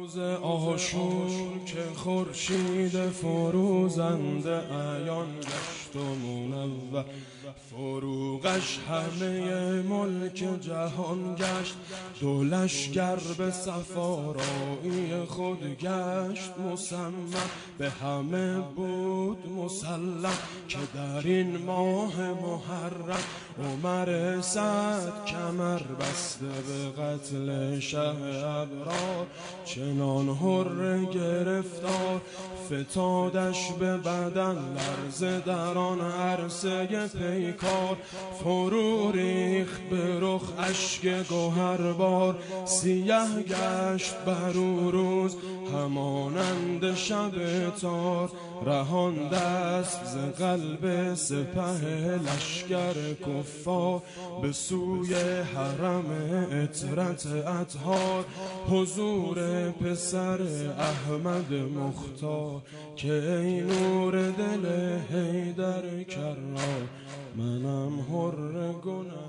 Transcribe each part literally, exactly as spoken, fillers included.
روز آشور که خورشید فروزنده عیان گشت و منور، فروغش همه ملک جهان گشت. دو لشکر به صفارایی خود گشت مصمم، به همه بود مسلم که در این ماه محرم عمر سعد کمر بسته به قتل شه ابرار. چنان حر گرفتار فتادش به بدن لرزه در آن عرصه پیکار. فرو ریخت به رخ اشک گوهربار، سیه گشت بر او روز همانند شب تار. رهان دست ز قلب سپه لشکر کفار، به سوی حرم عطرت اطهار. حضور پسر احمد مختار که ای نور دل حیدر کرار. منم حر گناه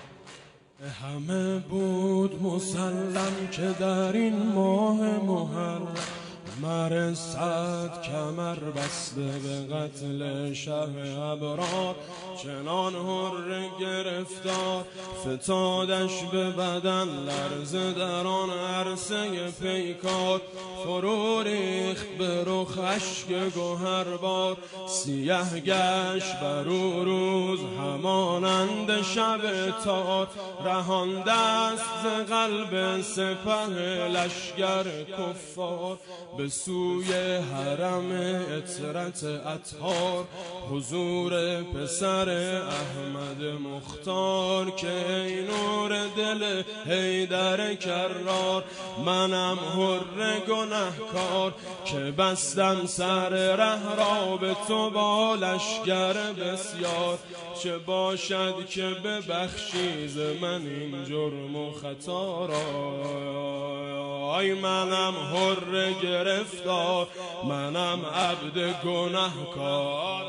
همه بود مسلم که در این ماه محرم عمر سعد کمر بسته به قتل شه ابرار. چنان حر گرفتار فتادش به بدن لرزه در آن عرصه پیکار. فرو ریخت به رخ اشک گوهربار، سیه گشت بر او روز همانند شب تار. رهان دست ز قلب سپه لشکر کفار، به سوی حرم عطرت اطهار. حضور پسر احمد مختار که ای نور دل حیدر کرار. منم حر گنهکار که بستم سر ره را به تو با لشکر بسیار. چه باشد که ببخشی ز من این جرم و خطا را. آی منم حر گرفتار، منم عبد گنهکار.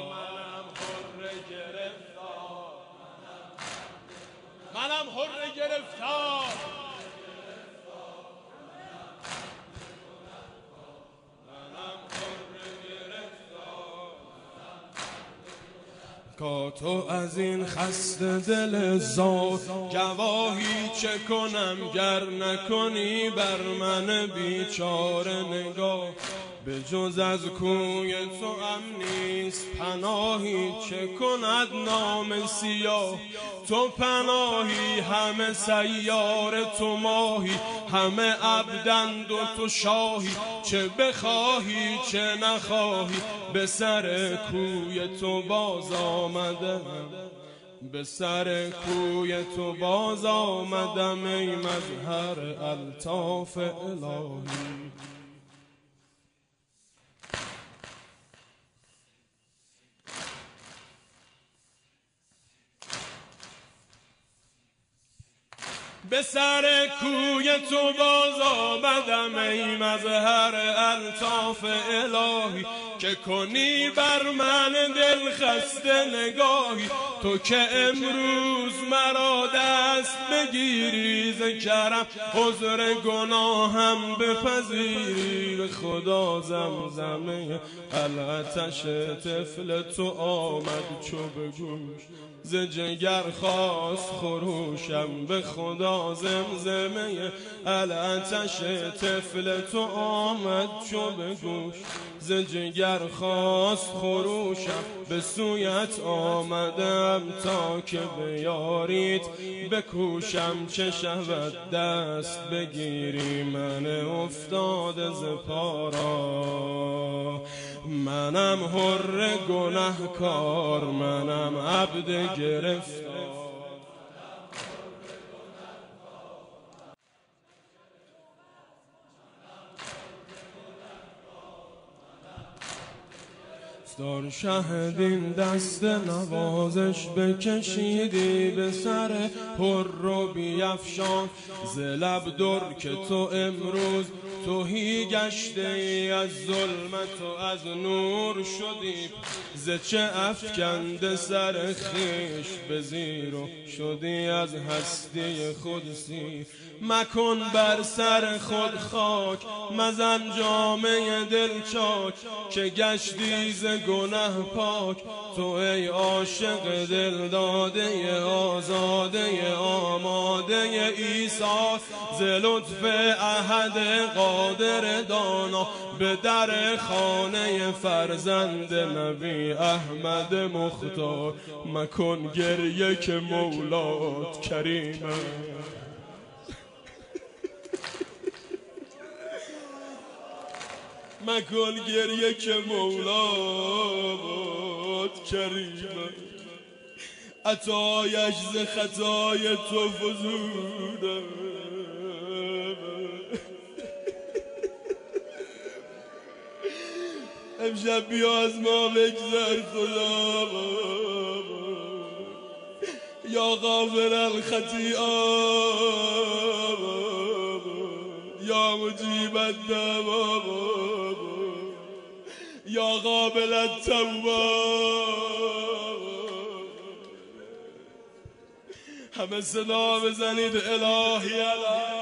منم حر گرفتار، که تو از این خسته دل زار گواهی چه کنم گر نکنی بر من بیچاره نگاه. به جز از کوی تو امنیست پناهی چه کند نام سیاه. تو پناهی همه سیار تو ماهی، همه عبدند و تو شاهی. چه بخواهی چه نخواهی به سر کوی تو باز آمدم. به سر کوی تو باز آمدم ای مظهر الطاف الهی. به سر کوی تو باز آمدم ای مظهر الطاف الهی. که کنی بر من دل خسته نگاهی، تو که امروز مرا دست بگیری ز کرم عذر گناهم بپذیری. به خدا زمزمه العطش طفل تو آمد چو به گوش، ز جگر خواست خروشم. به خدا زمزمه العطش طفل تو آمد چو به گوش، ز جگر خواست خروشم. به سویت آمدم تا که بیاریت بکوشم. چه شود دست بگیری من افتاده ز پارا. منم حر گنهکار، منم عبد گرفتار. دار شهدین دست نوازش بکشیدی به سر پر رو بیفشان. ز لب در که تو امروز توهی گشته ای از ظلمت و از نور شدی ز چه افکنده سر خیش به زیر و شدی از هستی خود سیر مکن بر سر خود خاک مزن جامه دل چاک که گشتی ز گنه پاک تو ای عاشق دل داده آزاده آماده عیسی ز لطف احد قادر دانا به در خانه فرزند نبی احمد مختار مکن گریه که مولات کریمه مکن گریه که مولات کریمه عطایش ز خطای تو فزوده امشب بیا از ما بگذر خدا یا غافر الخطیئات یا مجیب الدعوات یا قابل التوبات همه صدا بزنید الهی الهی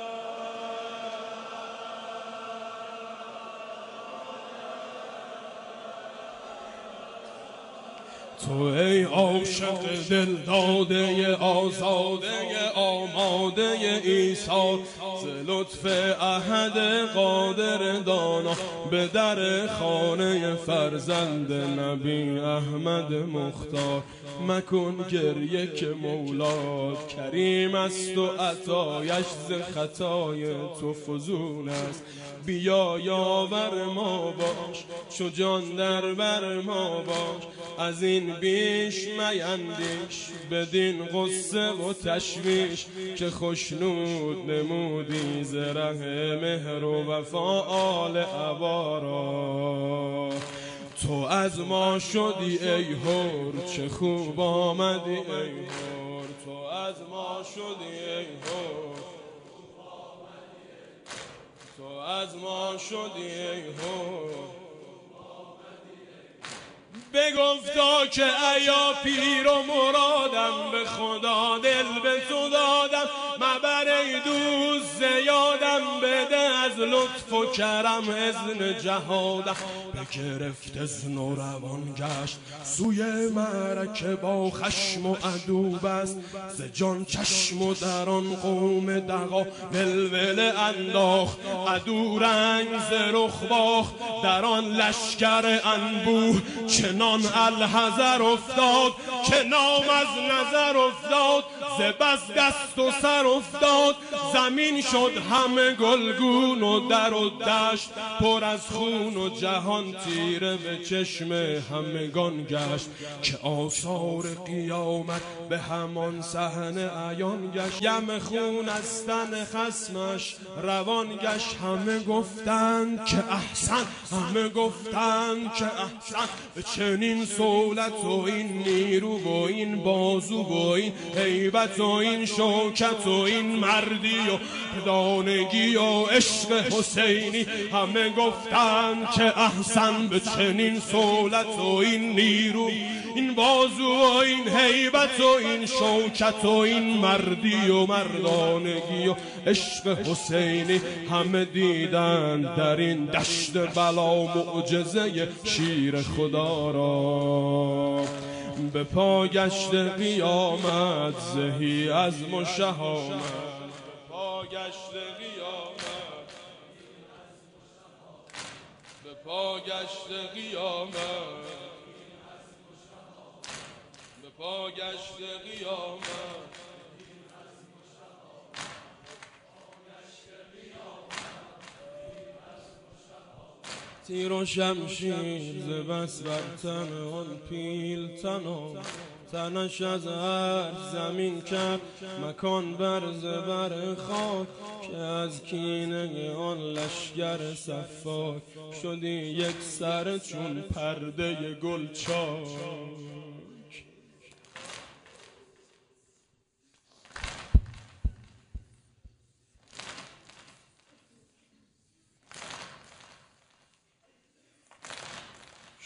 تو ای عاشق دل داده آزاده آماده عیسی ز لطف احد قادر دانا به در خانه فرزند نبی احمد مختار مکن گریه که مولات کریم است و عطایش ز خطای تو فزون است بیا یاور ما باش چو جان در بر ما باش از این بیش میندیش بدین غصه و تشویش که خوشنود نمودی ز ره مهر و وفا آل عبارا تو از ما شدی ای هور چه خوب آمدی ای هور تو از ما شدی ای هور تو از ما شدی ای هور بگفتا که ایا پیر و مرادم به خدا دل به تو دادم مبر ای دوست زیادم بده از لطف و کرم اذن جهادم بگرفت اذن و روان گشت سوی معرکه با خشم و عدو بست ز جان چشم و در آن قوم دغا ولوله انداخت عدو رنگ ز رخ باخت در آن لشکر انبوه چنان الحذر افتاد که نام از نظر افتاد ز بس دست و سر افتاد زمین شد همه گلگون و در و دشت پر از خون و جهان تیره به چشم همگان گشت که آثار قیامت به همان صحنه عیان گشت یم خون از تن خصمش روان گشت همه گفتند که احسن همه گفتند که احسن به چنین سولت و این نیرو و این بازو و این هیبت و این شوکت و این مردی و دانگی و عشق حسینی همه گفتند که احسن به چنین سولت و این نیرو این بازو و این هیبت و این شوکت و این مردی و مردانگی و عشق حسینی همه دیدند در این دشت بلا معجزه شیر خدا را به پا گشت قیامت زهی از مشهامت پا گشت قیامت به پا گشت قیامت به پا گشت قیامت تیر و شمشیر ز بس بر تن آن پیلتن و تنش از عرش زمین کرد مکان بر زبر خاک که از کینه آن لشگر صفاک شدی یک سر چون پرده گلچاک.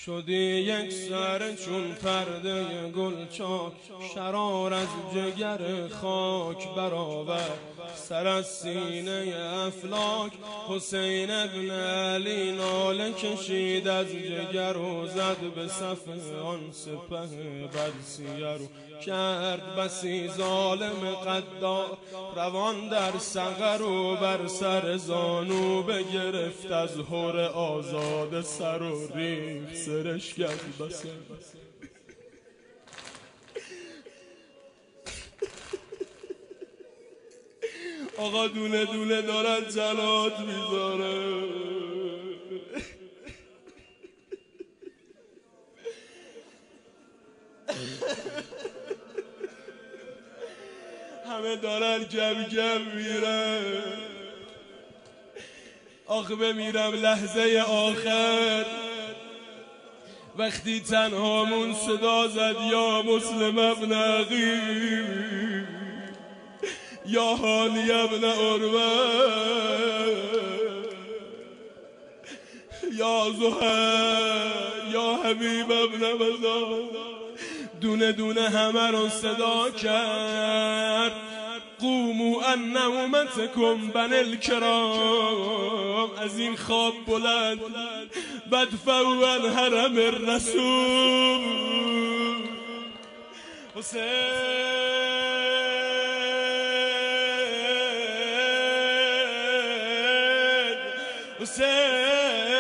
شدی یک سر چون پرده گلچاک، شرار از جگر خاک برآور، سر از سینه افلاک. حسین ابن علی ناله کشید از جگر و زد به صف آن سپه بدسیر و کرد بسی ظالم قدار، روان در سقر و بر سر زانو بگرفت از هور آزاد سر و ریخت سرشک از بسر. آقا دونه دونه دارد جلات میذاره. همه دارن گم گم میرن. آخه بمیرم لحظه آخر وقتی تنهامون صدا زد یا مسلم ابن عقیل، یا هانی ابن عروه، یا زهر، یا حبیب ابن مزار. دونه دونه همه رو صدا کرد. قوموا ان نومتکم بنی الکرام، از این خواب بلند بدفعوا عن حرم الرسول. حسین حسین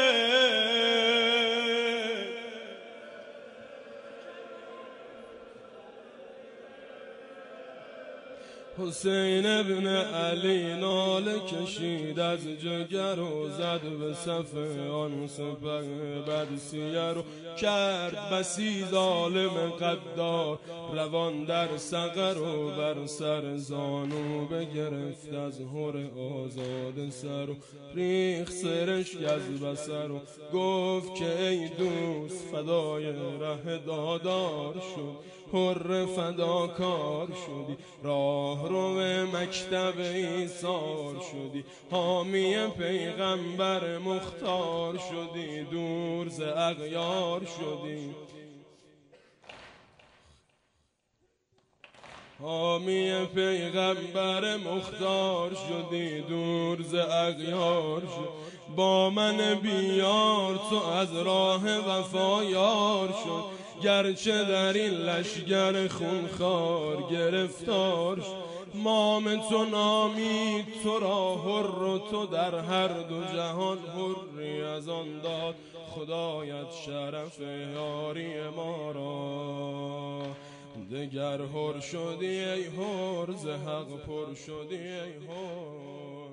حسین ابن علی ناله کشید از جگر و زد به صف آن سپه بدسیر و کرد بسی ظالم قدار، روان در سقر و بر سر زانو بگرفت از هور آزاد سر و ریخت سرشک از بسر و گفت که ای دوست فدای ره دادار شد، حر فداکار شدی، راه رو مکتب ایثار شدی، حامی پیغمبر مختار شدی، دور ز اغیار شدی. حامی پیغمبر مختار شدی، دور ز اغیار شد. با من بیار تو از راه وفا یار شد، گرچه در این لشگر خونخوار گرفتار شد. مام تو نامید تو را حر و تو در هر دو جهان حری، از آن داد خدایت شرف یاری ما را. دگر حر شدی ای حر ز حق پر شدی ای حر.